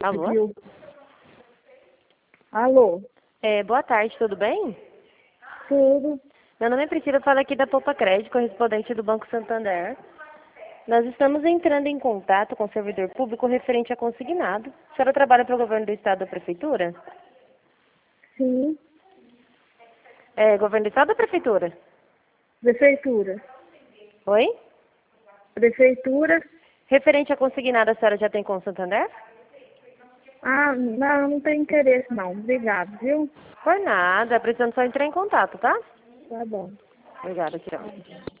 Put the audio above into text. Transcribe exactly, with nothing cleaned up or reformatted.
Alô? Viu? Alô? É, boa tarde, tudo bem? Tudo? Meu nome é Priscila, eu falo aqui da Poupa Crédito, correspondente do Banco Santander. Nós estamos entrando em contato com o servidor público referente a consignado. A senhora trabalha para o governo do estado da prefeitura? Sim. É, governo do estado ou prefeitura? Prefeitura. Oi? Prefeitura? Referente a consignado, a senhora já tem com o Santander? Ah, não, não tem interesse não. Obrigado, viu? Por nada, precisando só entrar em contato, tá? Tá bom. Obrigada, tchau.